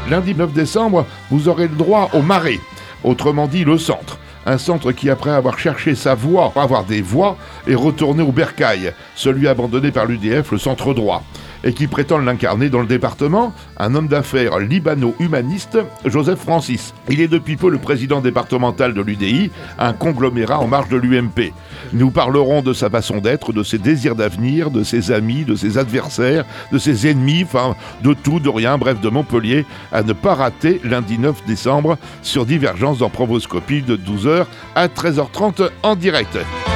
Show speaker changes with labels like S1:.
S1: Lundi 9 décembre, vous aurez le droit au Marais, autrement dit le centre. Un centre qui, après avoir cherché sa voie, avoir des voix, est retourné au bercail, celui abandonné par l'UDF, le centre droit, et qui prétend l'incarner dans le département, un homme d'affaires libano-humaniste, Joseph Francis. Il est depuis peu le président départemental de l'UDI, un conglomérat en marge de l'UMP. Nous parlerons de sa façon d'être, de ses désirs d'avenir, de ses amis, de ses adversaires, de ses ennemis, enfin de tout, de rien, bref, de Montpellier, à ne pas rater lundi 9 décembre sur Divergence dans Proboscopie de 12h à 13h30 en direct.